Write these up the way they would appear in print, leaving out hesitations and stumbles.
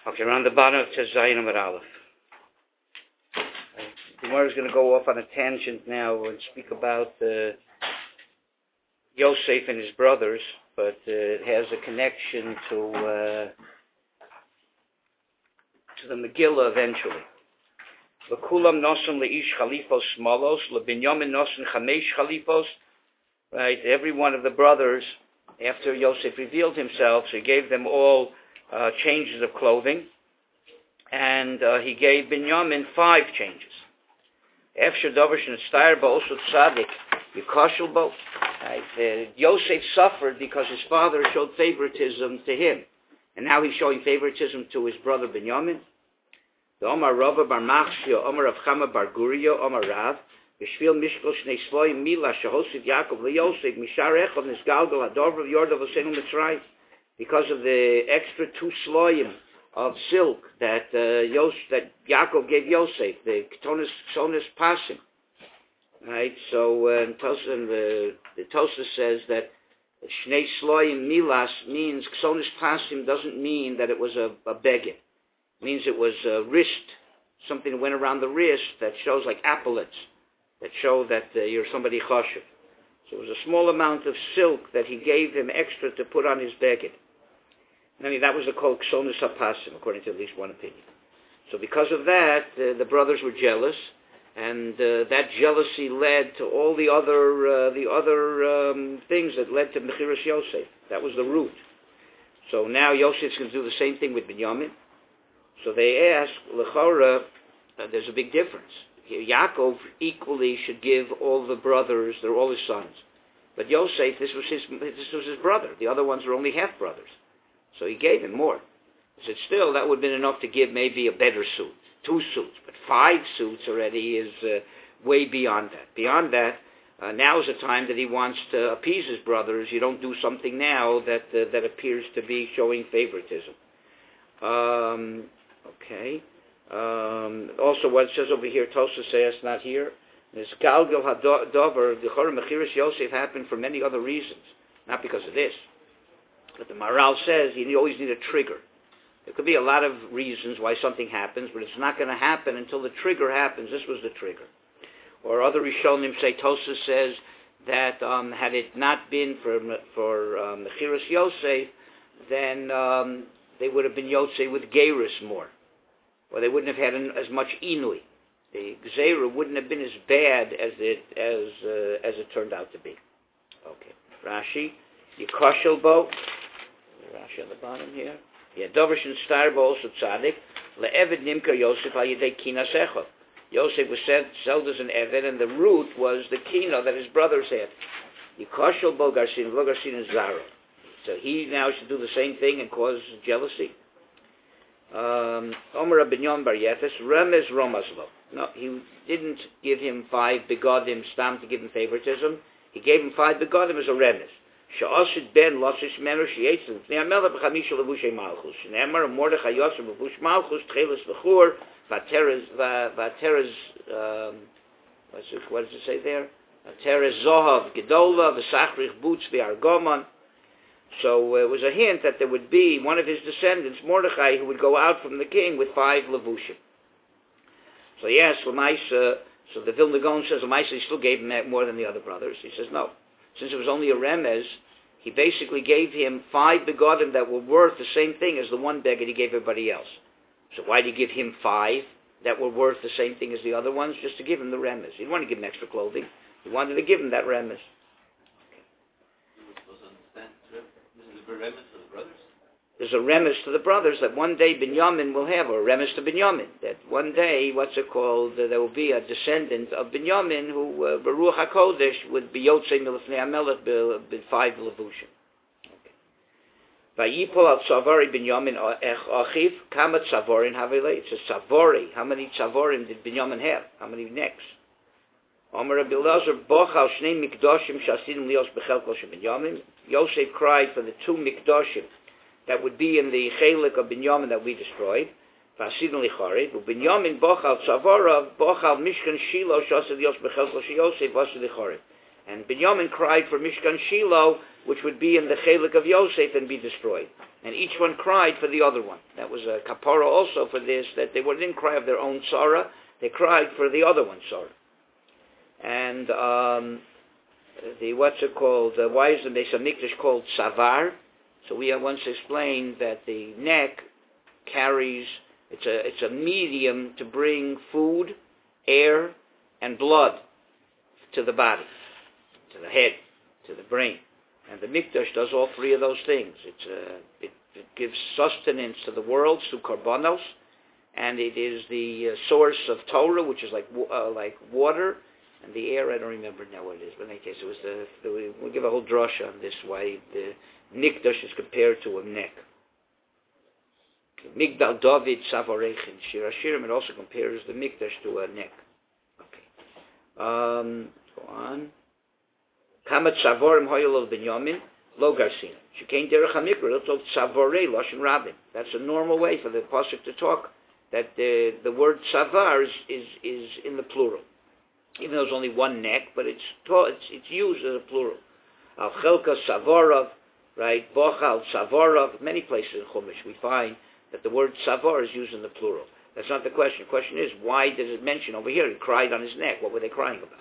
Okay, around the bottom it says Zayin Amar Aleph. The Gemara is going to go off on a tangent now and speak about Yosef and his brothers, but it has a connection to the Megillah eventually. V'kulam nosen leish chalifos smalos, leBinyamin nosen chamesh chalifos. Right, every one of the brothers, after Yosef revealed himself, so he gave them all changes of clothing, and he gave Binyamin 5 changes. Efshar davar shenastar ba'osut tzadik yikoshel bo. Yosef suffered because his father showed favoritism to him, and now he's showing favoritism to his brother Binyamin. The Omar Rava bar Machshia, Omar Rav Chama bar Guria, Omar Rav, B'shvil mishkol shnei sloim mila shehosiv Yaakov leYosef mishar echad nisgalgal hadorv yordav osenu Mitzrayim, because of the extra 2 sloim of silk that Yaakov gave Yosef, the Ketonis Pasim. Right, so the Tosas says that Shnei Sloim Milas means Ketonis Pasim doesn't mean that it was a beged. It means it was a wrist, something that went around the wrist that shows like epaulets, that show that you're somebody chashiv. So it was a small amount of silk that he gave him extra to put on his beged. I mean, that was the called Ksonis HaPasim, according to at least one opinion. So because of that, the brothers were jealous, and that jealousy led to all the other things that led to Mechiras Yosef. That was the root. So now Yosef's going to do the same thing with Binyamin. So they ask, L'chora, there's a big difference. Yaakov equally should give all the brothers, they're all his sons. But Yosef, this was his brother. The other ones were only half-brothers. So he gave him more. He said, still, that would have been enough to give maybe a better suit, 2 suits. But 5 suits already is way beyond that. Beyond that, now is the time that he wants to appease his brothers. You don't do something now that appears to be showing favoritism. Okay. Also, what it says over here, Tosas says, not here, is Galgal HaDover, the Chorah Mechiras Yosef happened for many other reasons, not because of this. But the Maral says you always need a trigger. There could be a lot of reasons why something happens, but it's not going to happen until the trigger happens. This was the trigger. Or other Rishonim say, Tosas says that had it not been for Mechiras Yosef, then they would have been Yosef with Geirus more. Or they wouldn't have had as much Inui. The Gzeira wouldn't have been as bad as it turned out to be. Okay. Rashi, Yikoshel bo. Rashi on the bottom here. Yeah, Dovershin Starbo also tzaddik. Le'eved nimka Yosef al-yedei kinas echad. Yosef was sold as an eved, and the root was the kina that his brothers had. Yikoshel bo garsin, v'lo garsin and zara. So he now should do the same thing and cause jealousy. Omer Binyamin bar Yefes, Remez Romazlo. No, he didn't give him 5 begodim stam to give him favoritism. He gave him 5 begodim as a remez. She'osid ben losish menu she'etzim. Fnei HaMelech b'chamisha levushay malchus. She'nemar Mordechai Yosef levush malchus, tcheles v'chur, v'ateres, what does it say there? V'ateres zohav gedola, v'sachrich boots v'argomon. So it was a hint that there would be one of his descendants, Mordechai, who would go out from the king with 5 levushim. So yes, Lamaisa, so the Vilna Gaon says Lamaisa still gave him more than the other brothers. He says no. Since it was only a remez, he basically gave him 5 begodim that were worth the same thing as the 1 beged he gave everybody else. So why did he give him 5 that were worth the same thing as the other ones? Just to give him the remez. He didn't want to give him extra clothing. He wanted to give him that remez. There's a remez to the brothers that one day Binyamin will have, or a remez to Binyamin, that one day, there will be a descendant of Binyamin who, Baruch HaKodesh, would be Yotzei Milifnei HaMelech b'5 levushim. Vayipol al Tzavari Binyamin Achiv, Kama Tzavorin Havilei. It's a Tzavari. How many Tzavorim did Binyamin have? How many necks? Omer Rabbi Elazar Bochal Shnei Mikdoshim Shasidim Lios Bechelko Binyamin. Yosef cried for the 2 Mikdoshim that would be in the Chelik of Binyamin that we destroyed. Vasidin Licharid. Binyamin Bochal Tzavorav Bochal Mishkan Shiloh Shasid Lios Bechelko Yosef Vasid Licharid. And Binyamin cried for Mishkan Shiloh, which would be in the Chelik of Yosef and be destroyed. And each one cried for the other one. That was a kapara also for this, that they didn't cry of their own sorrow, they cried for the other one's sorrow. And why is the Beis HaMikdash called Savar? So we have once explained that the neck carries, it's a medium to bring food, air, and blood to the body, to the head, to the brain. And the Mikdash does all three of those things. It gives sustenance to the world through korbanos, and it is the source of Torah, which is like water, and the air, I don't remember now what it is, but in any case, it was we'll give a whole drasha on this, why the Mikdash is compared to a neck. Migdal David Savarechin, Shir Hashirim, it also compares the Mikdash to a neck. Okay. Go on. Kamat Savorim Hoyel Binyamin, Lo Garsina. Shekain Derech HaMikra, it's called Savorei Loshen Rabin. That's a normal way for the pasuk to talk, that the word Savar is in the plural. Even though there's only one neck, but it's used as a plural. Al Chelka Savorov, right? Bochal Savorov. Many places in Chumash we find that the word Savar is used in the plural. That's not the question. The question is, why does it mention over here? He cried on his neck. What were they crying about?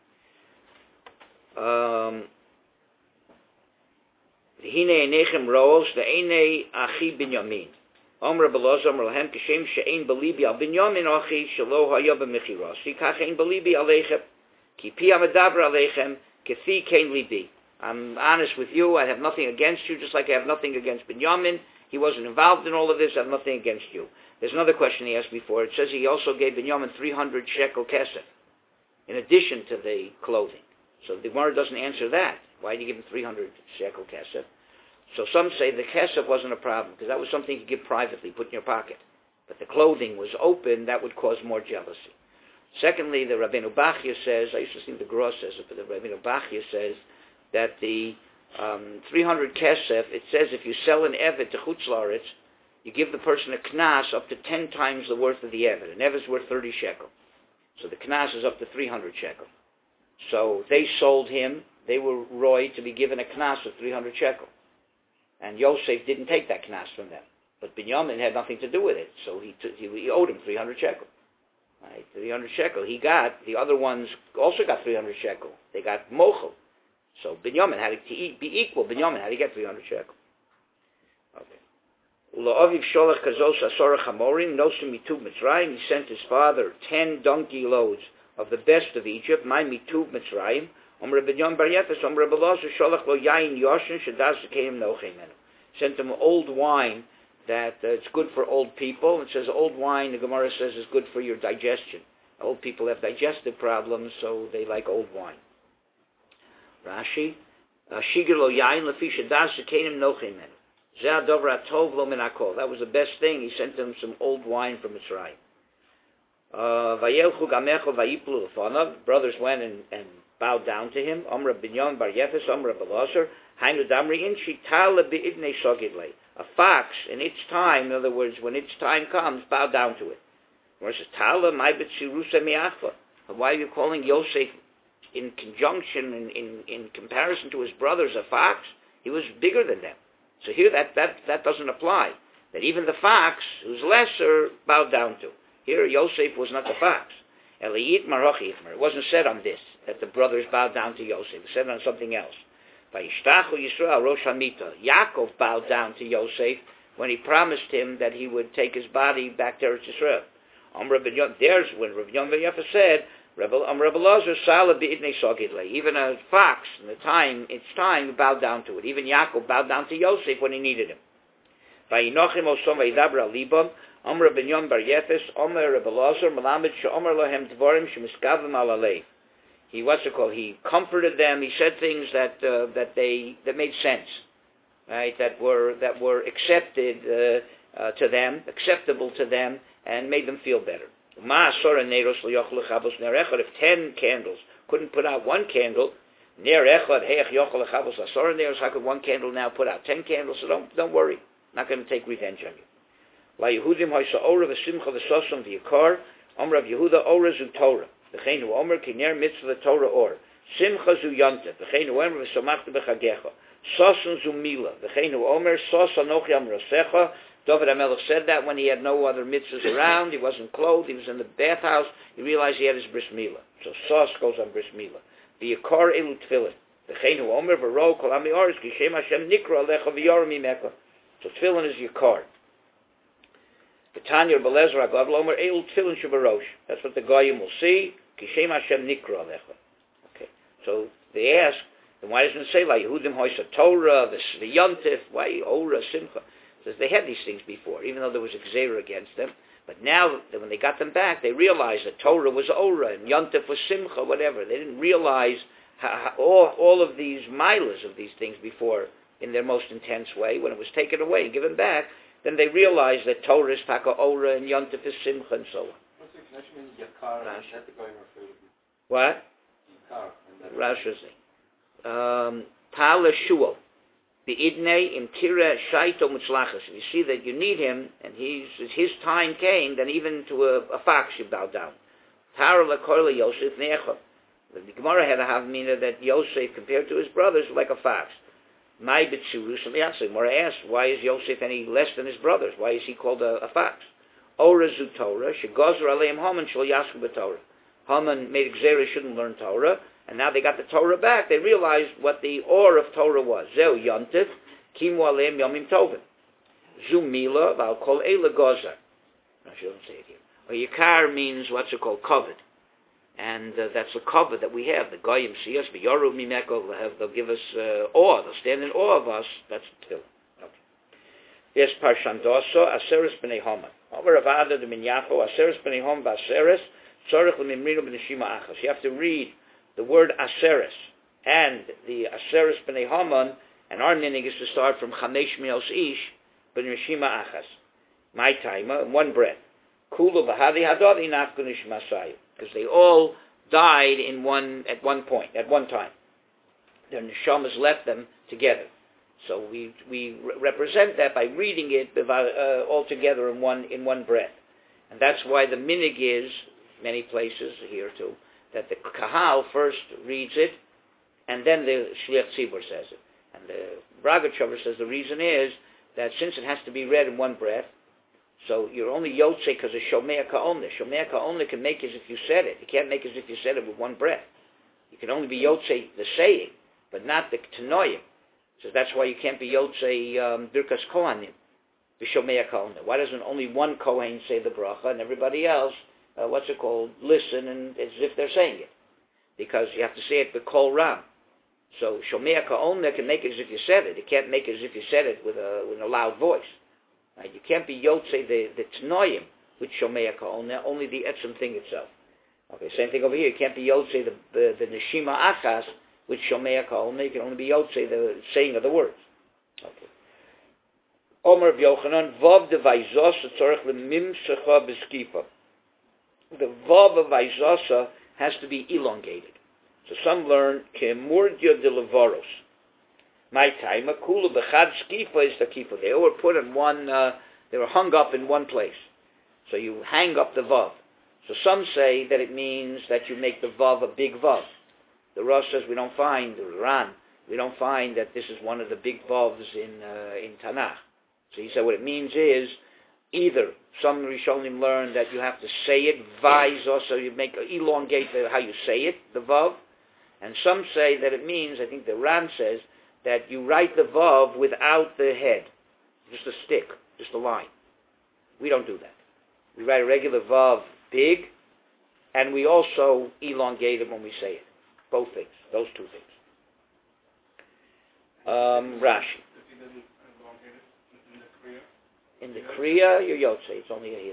Hine enechem roos ve'enei achi binyamin. Omer Belazar Omer Lahem Kishem she'ein belibi al binyamin achi shelo haya b'mechiras. Kach ein belibi aleichem. Ki pi amadaber aleichem kefi kein libi. I'm honest with you. I have nothing against you, just like I have nothing against Binyamin. He wasn't involved in all of this. I have nothing against you. There's another question he asked before. It says he also gave Binyamin 300 shekel kesef, in addition to the clothing. So the Gemara doesn't answer that. Why did he give him 300 shekel kesef? So some say the kesef wasn't a problem, because that was something you give privately, put in your pocket. But the clothing was open, that would cause more jealousy. Secondly, the Rabbeinu Bachya says, I used to think the Gra says it, but the Rabbeinu Bachya says that the 300 kesef, it says if you sell an evet to Chutz La'aretz, you give the person a knas up to 10 times the worth of the evet. An evet is worth 30 shekel. So the knas is up to 300 shekel. So they sold him, they were roy to be given a knas of 300 shekel. And Yosef didn't take that knas from them. But Binyamin had nothing to do with it, so he owed him 300 shekel. Right, 300 shekel. He got, the other ones also got 300 shekel. They got mochel. So Binyamin had to be equal. Binyamin had to get 300 shekel. Okay. Ula'aviv sholach kazos asora chamorim nosim mitub Mitzrayim. He sent his father 10 donkey loads of the best of Egypt. My mitub Mitzrayim. Omer Binyamin bar Yefes. Omer Belazar sholach lo yain yoshin shadas keim nochemenu. Sent him old wine that it's good for old people. It says old wine, the Gemara says, is good for your digestion. Old people have digestive problems, so they like old wine. Rashi, Shigir lo yain lefi shadas keim nochemenu. That was the best thing. He sent them some old wine from Mitzrayim. Brothers went and bowed down to him. Amra Binyamin bar Yefes, Amra Belazar, Hainu Damri Inshi Tala Be'idnei Sogidlei. A fox in its time, in other words, when its time comes, bow down to it. Where it says Tala Ma'ibet Sirusa Mi'achva. Why are you calling Yosef in conjunction, in comparison to his brothers, a fox? He was bigger than them. So here that doesn't apply. That even the fox, who's lesser, bowed down to. Here Yosef was not the fox. Eliyit Marochi Itmer. It wasn't said on this, that the brothers bowed down to Yosef. It was said on something else. Vayishtachu Yisrael Rosh Hamita. Yaakov bowed down to Yosef when he promised him that he would take his body back to Eretz Yisrael. There's when Rabbi Yom Yefa said, Rabbi Lazar Sala B'idnei Sogidle. Even a fox, in its time, bowed down to it. Even Yaakov bowed down to Yosef when he needed him. Vayinochim Osom Vayidaber Alibam. Omer Binyamin bar Yefes. Omer Rabbi Lazar Malamed She'omer Lohem Dvorim Shemiskavim Alalei. He comforted them. He said things that made sense, right? That were accepted to them, acceptable to them, and made them feel better. If 10 candles couldn't put out one candle, how could one candle now put out 10 candles? So don't worry, not going to take revenge on you. Amrav Yehuda Ora Zu Torah. The Chenu Omer Kiner Mitzvah Torah Or. Simcha zu Yontif, v'chein hu omer v'somachta b'chagecha. Sosun zu Mila, v'chein hu omer, sos anochi amrosecha. David HaMelech said that when he had no other mitzvahs around, he wasn't clothed, he was in the bathhouse, he realized he had his bris milah. So sos goes on bris milah. V'yakar elu tefillin. V'chein hu omer v'ro kol ami oris, ki shem Hashem nikra alecha v'yorim imeka. So tefillin is yakar. V'tanya Belezer HaGav Lomer elu tefillin shebarosh. That's what the Goyim will see. Ki shem Hashem nikra alecha. Okay. So they ask, then why doesn't it say like Yehudim hoisa Torah, the Yontif, why Ora Simcha? Says they had these things before, even though there was a Gzeira against them. But now, when they got them back, they realized that Torah was Ora and Yontif was Simcha, whatever. They didn't realize all of these milas of these things before in their most intense way. When it was taken away and given back, then they realized that Torah is Taka Ora and Yontif is Simcha and so on. What's the connection with Yakar and that the going referred to? What? Yakar. Rashi says. Tala Shuo. The idnei im tira shaito mutzlachas. You see that you need him, and his time came, then even to a fox you bow down. Tara lakoila Yosef necha. The Gemara had a havmina that Yosef, compared to his brothers, was like a fox. My b'tzurus l'yaseh. Gemara asked, why is Yosef any less than his brothers? Why is he called a fox? Ora zu Torah, shegozer aleim Haman shel yasku b'Torah. Haman made Gzeira shouldn't learn Torah. And now they got the Torah back. They realized what the or of Torah was. Zeu Yontif, Kimu Aleim Yomim Tovim. Zu Mila, Val Kol Eila Gozer. I shouldn't say it here. Or Yikar means what's it called? Covet. And that's the covet that we have. The Goyim see us, V'yoru Mimeko, they'll give us awe. They'll stand in awe of us. That's the Tefillah. Okay. Yes, Parshandoso, Aseres B'nei Haman. Over Avada de Minyacho, Aseres B'nei Haman, V'Aseres, Tzorech L'Mimrinu B'Neshima Achas. You have to read the word Aseres and the Aseres B'nei Haman, and our meaning is to start from Chamesh Mios Ish B'Neshima Achas. My time, in one breath. Kulu B'Hadi Hadadi Nafkunish Masayu. Because they all died at one point, at one time. Their neshamas left them together. So we represent that by reading it all together in one breath. And that's why the minig is, many places here too, that the Kahal first reads it, and then the Shliach Tzibur says it. And the Bragachover says the reason is that since it has to be read in one breath, so you're only Yotze because of Shomea Ka'omne. Shomea Ka'omne can make as if you said it. You can't make as if you said it with one breath. You can only be Yotze the saying, but not the Tanoyim. So that's why you can't be Yotze Birkas Kohanim, the Shomea Ka'omne. Why doesn't only one Kohen say the bracha and everybody else, listen and as if they're saying it? Because you have to say it with Kol Ram. So Shomea Ka'omne can make it as if you said it. It can't make it as if you said it with a loud voice. Right? You can't be Yotze the Tnoyim with Shomea Ka'omne, only the Etzem thing itself. Okay, same thing over here. You can't be Yotze the Neshima Achas with Shomea Ka'omne. You can only be Yotze the saying of the words. Okay. Omer of Yochanan, Vav de Vaizos Tzorech Lemim Secha Beskipa. The Vav of Vaizasa has to be elongated. So some learn Kemurdia de Levaros. My time, a kula b'chad skifa is the kifa. They were put in one, they were hung up in one place. So you hang up the vav. So some say that it means that you make the vav a big vav. The Rosh says we don't find, the Ran, we don't find that this is one of the big vavs in Tanakh. So he said what it means is, either some Rishonim learn that you have to say it, vaizo, so you elongate how you say it, the vav. And some say that it means, I think the Ran says, that you write the vav without the head, just a stick, just a line. We don't do that. We write a regular vav big, and we also elongate it when we say it. Both things, those two things. Rashi. In the Kriya, you're Yotze, it's only a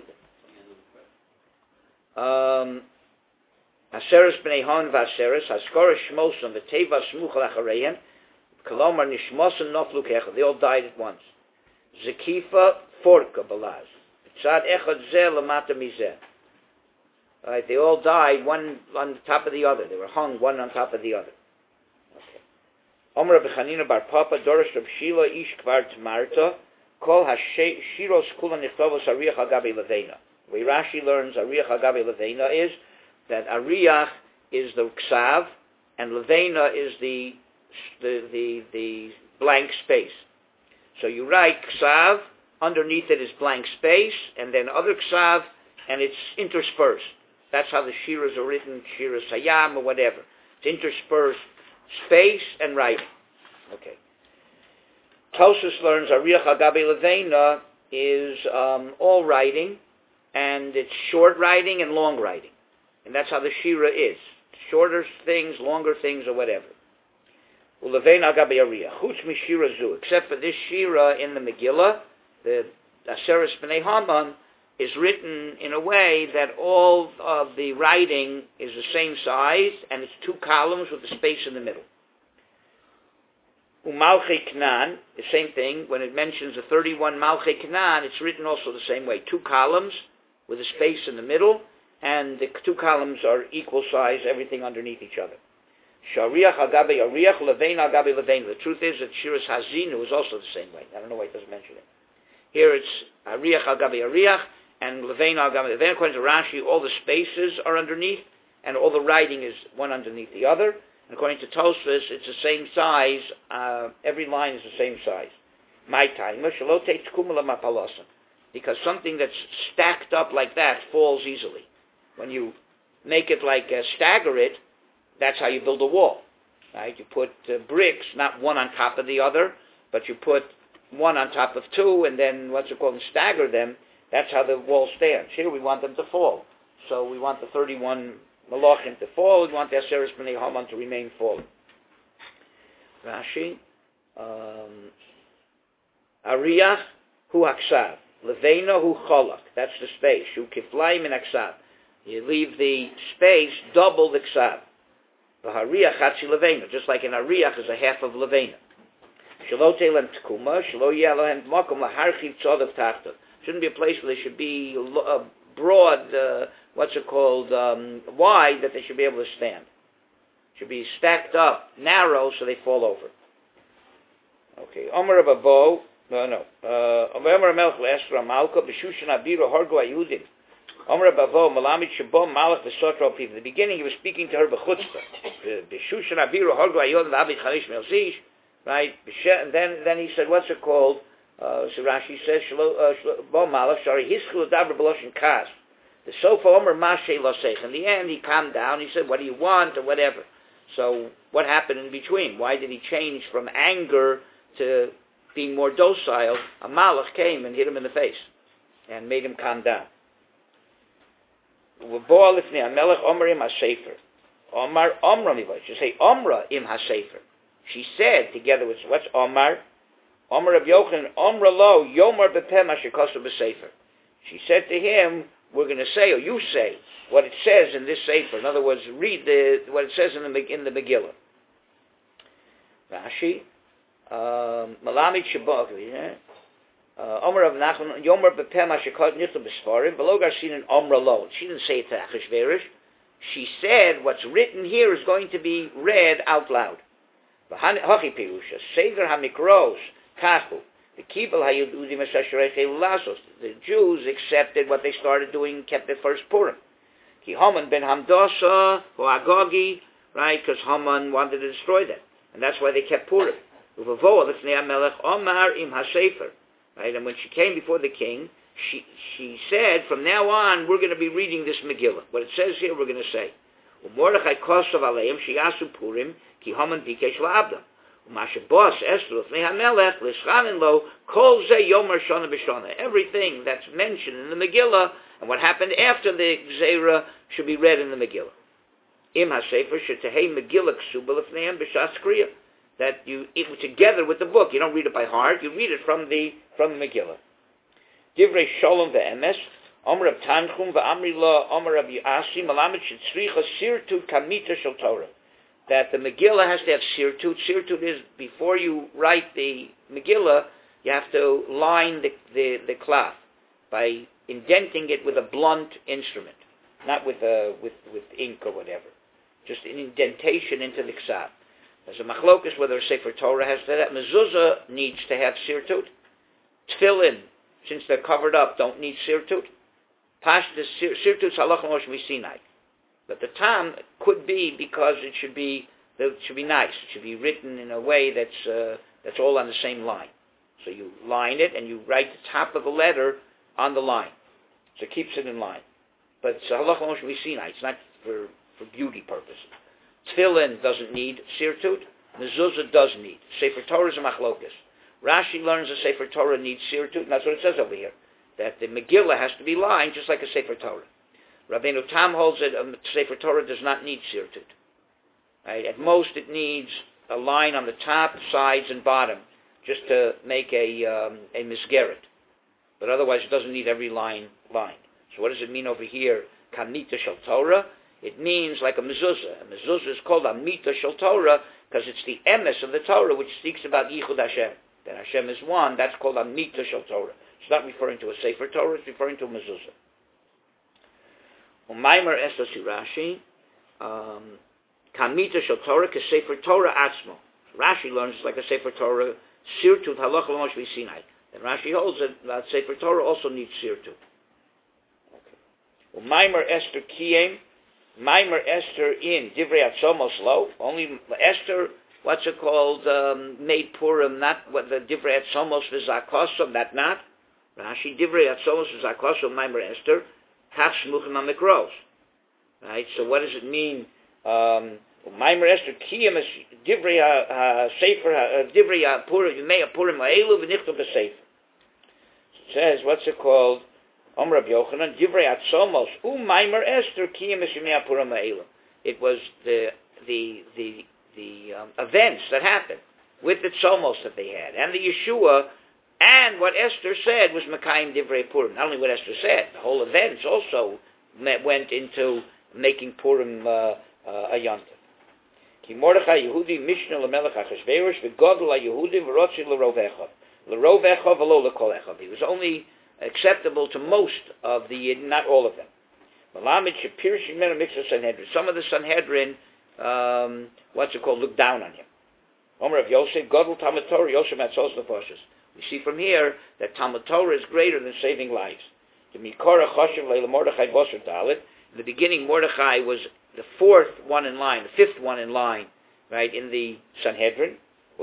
Hidden. Aseres b'nei Han v'aseres, haskora shmosam v'teva smuch l'achareihem, Kalomar nishmosan noflu kecha. They all died at once. Zekifa forka balaz. Tzad echad zeh lamata mizeh. Right, they all died one on top of the other. They were hung one on top of the other. Okay. Omer B'chanina bar Papa Dorish Reb Shila ish kvar tmarta kol hashiros kula nichtovos ariach agabe leveina. Where Rashi learns ariach agabe leveina is that ariach is the ksav, and Levena is the blank space. So you write Ksav, underneath it is blank space, and then other Ksav, and it's interspersed. That's how the Shiras are written, Shiras Hayam or whatever. It's interspersed space and writing. Okay. Tosfos learns Ariach Agabe Levena is all writing, and it's short writing and long writing. And that's how the Shira is. Shorter things, longer things, or whatever. Ulevena Agabe Ariach. Chutz Mishira Zu. Except for this Shira in the Megillah, the Aseres B'nai Haman is written in a way that all of the writing is the same size, and it's 2 columns with a space in the middle. Umalchei Knan, the same thing. When it mentions the 31 Malchei Knan, it's written also the same way. 2 columns with a space in the middle, and the 2 columns are equal size, everything underneath each other. Shariach Agabe Ariach, Levena Agabe Levena. The truth is that Shiras Hazinu is also the same way. I don't know why it doesn't mention it. Here it's Ariach Agabe Ariach, and Levena Agabe Levena. According to Rashi, all the spaces are underneath, and all the writing is one underneath the other. And according to Tosfos, it's the same size. Every line is the same size. My time, because something that's stacked up like that falls easily. When you make it stagger it, that's how you build a wall. Right? You put bricks, not one on top of the other, but you put one on top of 2, and then and stagger them. That's how the wall stands. Here we want them to fall. So we want the 31 Malachim to fall. We want the Aseres B'nai Haman to remain fallen. Rashi. Ariach hu Aksav. Levena hu Cholak. That's the space. Hu Kiflayim in Aksav. You leave the space double the Ksav. V'hariach Hatzi Levena. Just like an Ariach is a half of Levena. Shelo Telem Tkuma. Shelo Yalohem Makom Laharchiv Tzodav Tachtav. Shouldn't be a place where they should be broad, wide, that they should be able to stand. Should be stacked up, narrow, so they fall over. Okay. Omer Abavo, Omer Melch Le'esra Malka, B'shushan Abiru Hargu Ayudim. Omer Abavo, Malamid Shabom Malach V'sotro Piv. In the beginning, he was speaking to her b'chutzpah. B'shushan Abiru Hargu Ayudim V'abid Chalish Melzish. Right? And then he said, what's it called? So Rashi says, Bo Malach, Shari Hiskul Dabra B'loshin Kas. The Sofa Omer Mashe Losech. In the end, he calmed down. He said, what do you want, or whatever. So what happened in between? Why did he change from anger to being more docile? A Malach came and hit him in the face and made him calm down. Bo Alifnei HaMelech Omer Im HaSefer. Omar Omra Mivoy. She say Omra Im HaSefer. She said, together with, what's Omar? Omar of Yochanan, Omra Lo, Yomar Bepem HaShekosu B'Sefer. She said to him, we're going to say, or you say, what it says in this Sefer. In other words, read what it says in the Megillah. Rashi, Malamid Shabbat, Omer of Nachman, Yomer Bepem HaShekosu Nitzl B'Sfarim, Below Garcin Omra Lo. She didn't say it to Achashverosh. She said, what's written here is going to be read out loud. Hachi Pirusha, Sefer HaMikros, Kachu. The Jews accepted what they started doing, kept the first Purim. Ki Haman ben Hamdasa, or Agogi, right, because Haman wanted to destroy them. And that's why they kept Purim. Omar im HaSefer. Right, and when she came before the king, she said, from now on, we're going to be reading this Megillah. What it says here, we're going to say. Mordechai Kosov Aleim, Shiasu Purim, Ki Haman Bikesh La'abdam. Everything that's mentioned in the Megillah and what happened after the Gzeira should be read in the Megillah. Im HaSefer shetehei Megillah ksuba lefneihem b'shas kriya. That you, together with the book, you don't read it by heart, you read it from the Megillah. Divrei Shalom ve'emes, Omer Rav Tanchum ve'amri la, Omer Rav Yasi, Malamed shetzricha sirtut kamita shel Torah. That the Megillah has to have sirtut. Sirtut is, before you write the Megillah, you have to line the cloth by indenting it with a blunt instrument, not with ink or whatever. Just an indentation into the ksav. There's a machlokus whether a Sefer Torah has to have that. Mezuzah needs to have sirtut. Tefillin, since they're covered up, don't need sirtut. Sirtut's halach Moshe Sinai. But the tam could be because it should be It should be nice. It should be written in a way that's all on the same line. So you line it and you write the top of the letter on the line. So it keeps it in line. But it's halacha Moshe Sinai. It's not for beauty purposes. Tefillin doesn't need sirtut. Mezuzah does need. Sefer Torah is a machlokes. Rashi learns a Sefer Torah needs sirtut, and that's what it says over here. That the Megillah has to be lined just like a Sefer Torah. Rabbeinu Tam holds that a Sefer Torah does not need sirtut. Right? At most, it needs a line on the top, sides, and bottom, just to make a misgeret. But otherwise, it doesn't need every line lined. So what does it mean over here? Kamita shel Torah. It means like a mezuzah. A mezuzah is called a mita shel Torah because it's the emes of the Torah which speaks about Yichud Hashem. That Hashem is one. That's called a mita shel Torah. It's not referring to a Sefer Torah. It's referring to a mezuzah. Umaimer Estos Rashi. Kamita shel Torah ke Sefer Torah atzmo. Rashi learns it's like a Sefer Torah. Sirtut halacha l'Moshe Sinai. And Rashi holds that Sefer Torah also needs sirtut. Okay. Umaimer Esther Kiyem. Maimer Esther in Divrei Atzomos lo. Only Esther, what's it called, made Purim, not what the Divrei Atzomos v'zakosom, that not. Rashi, Divrei Atzomos v'zakosom, Maimer Esther, Kach Shmuchim HaMikros. Right, so what does it mean? Maimer Esther, Kiyam Divrei Sefer, Divrei Purim, Yimei Purim Ha'elu v'nichtu b'Sefer. It says, what's it called? Rav Yochanan, Divrei Atzomos, Maimer Esther, Kiyam Shemei Purim Ha'elu. It was the events that happened with the Tzomos that they had, and the Yeshua, and what Esther said was Mekayim Divrei Purim. Not only what Esther said, the whole events also went into making Purim a yontif. Ki Mordechai Yehudi Mishnah LaMelech HaChashverosh v'Godol HaYehudi v'Rotzi L'Rov Echad L'Rov Echad v'Lo L'Kol Echad. He was only acceptable to most of the, not all of them. Some of the Sanhedrin, looked down on him. We see from here that Talmud Torah is greater than saving lives. In the beginning, Mordechai was the fourth one in line, the fifth one in line, right, in the Sanhedrin.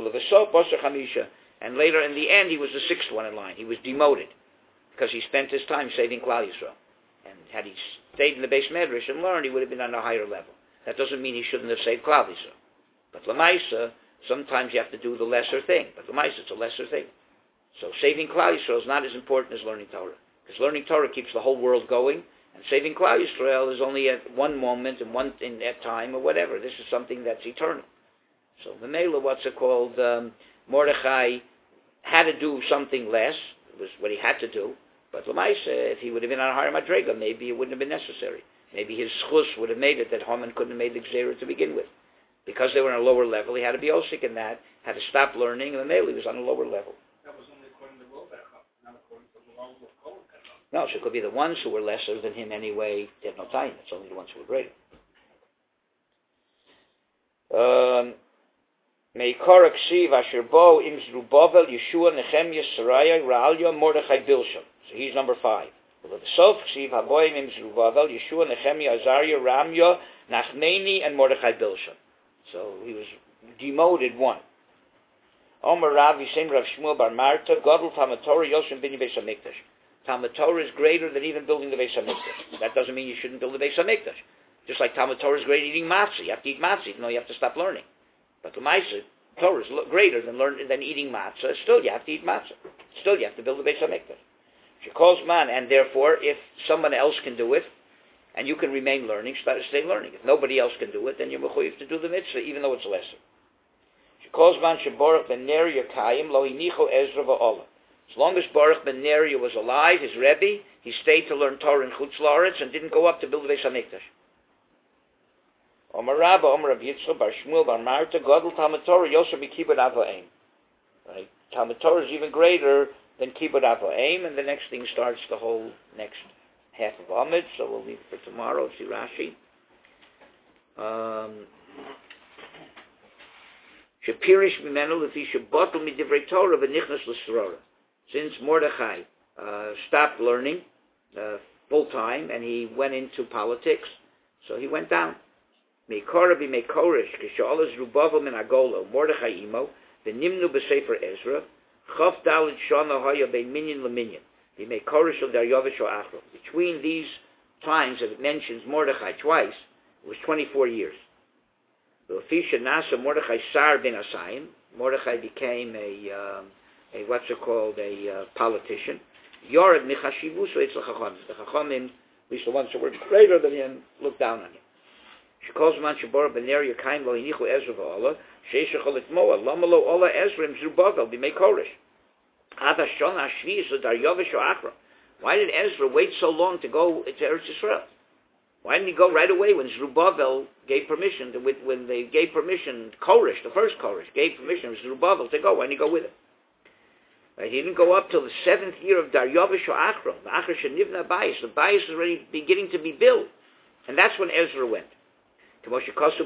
And later, in the end, he was the sixth one in line. He was demoted because he spent his time saving Klal Yisrael. And had he stayed in the Beis Medrash and learned, he would have been on a higher level. That doesn't mean he shouldn't have saved Klal Yisrael. But Lamaisa, sometimes you have to do the lesser thing. But Lamaisa, it's a lesser thing. So saving Klal Yisrael is not as important as learning Torah. Because learning Torah keeps the whole world going, and saving Klal Yisrael is only at one moment and one in that time or whatever. This is something that's eternal. So the Mela, Mordechai had to do something less. It was what he had to do. But Lamaisa, if he would have been on a higher madrega, maybe it wouldn't have been necessary. Maybe his schus would have made it that Haman couldn't have made the gzera to begin with. Because they were on a lower level, he had to be osik in that, had to stop learning, and the Mela was on a lower level. That was only according to Rovecha, not according to the law of Kohen. No, so it could be the ones who were lesser than him anyway. They had no time. It's only the ones who were greater. Meikara Ksiv Asher Bo Im Zerubbabel Yeshua Nehemiah Saraya Ra'alya Mordechai Bilsham. So he's number 5. The Sof Ksiv Haboim Im Zerubbabel Yeshua Nehemiah Azariah Ramya Nachmeni and Mordechai Bilsham. So he was demoted 1. Omer Rav Yisem Rav Shmuel Bar Marta Godel Talmud Torah Yosem Bini Beis HaMikdash. Talmud Torah is greater than even building the Beis HaMikdash. That doesn't mean you shouldn't build the Beis HaMikdash. Just like Talmud Torah is greater than eating matzah. You have to eat matzah, even though you have to stop learning. But the Maisa, Torah is greater than eating matzah. Still, you have to eat matzah. Still, you have to build the Beis HaMikdash. She calls man, and therefore, if someone else can do it, and you can remain learning, stay learning. If nobody else can do it, then you're mechuyev to do the mitzvah, even though it's lesser. She calls man Sheborach ben Ner Yakayim lo hinicho Ezra va'olah. As long as Baruch ben Neriah was alive, his Rebbe, he stayed to learn Torah in Chutz La'aretz and didn't go up to build the Beis HaMikdash. Omer Rabba, Omer Rav Yitzchak, Bar Shmuel, Bar Marta, Godel Talmud Torah, Yosef B'Kibbud Avo'im. Right? Talmud Torah is even greater than Kibbud Avo'im, and the next thing starts the whole next half of Amid, so we'll leave it for tomorrow, see Rashi. Shapirish Mimenu Lefi Shabbatul Midivrei Torah V'Nichnas L'Srora. Since Mordechai stopped learning full time and he went into politics, so he went down. Meikora b'meikorish, k'she'olas Rubavel min Agolo, Mordechai imo, v'nimnu b'sefer Ezra, Chaf Dalet Shana Haya bein minyan leminyan, b'meikorish of Daryavish Achro. Between these times that it mentions Mordechai twice, it was 24 years. V'ofisha Nasa Mordechai Sar ben Asayim, Mordechai became a politician. Yored michashivuso etzl chachamim. The chachamim, at least the ones that were greater than him, looked down on him. She calls man shebor b'ner yakaim lo yinichu Ezra v'ola sheishachol etmoa lomalo ola Ezra im Zerubbabel b'mei koresh. Ad hashon hashvius l'daryavish ha'achra. Why did Ezra wait so long to go to Eretz Yisrael? Why didn't he go right away when Zerubbabel gave permission when they gave permission, Koresh, the first Koresh, gave permission to Zerubbabel to go? Why didn't he go with him? Right, he didn't go up till the 7th year of Daryavish Achra. The Achra Shenivna Bayis. The Bayis was already beginning to be built. And that's when Ezra went. Because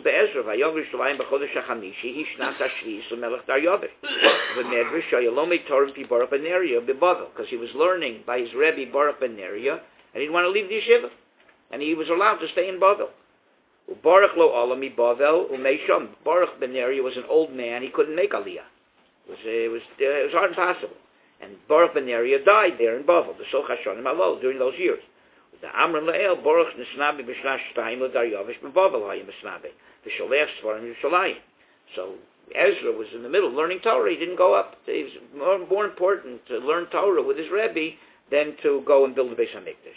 he was learning by his Rebbe Baruch ben Neriah, and he didn't want to leave the yeshiva. And he was allowed to stay in Bavel. Baruch lo alami Bavel umeisham. Baruch ben Neriah was an old man. He couldn't make Aliyah. It was hard and impossible. And Baruch ben Neriah died there in Bavel. The Soch Hashonim Alol during those years. The Amram Le'el Baruch Nisnabi b'Shnash Shtayim l'Daryavish b'Bavel Hayim Nisnabi v'Sholech Svarim Yerushalayim. So Ezra was in the middle learning Torah. He didn't go up. It was more important to learn Torah with his Rebbe than to go and build the Beis Hamikdash.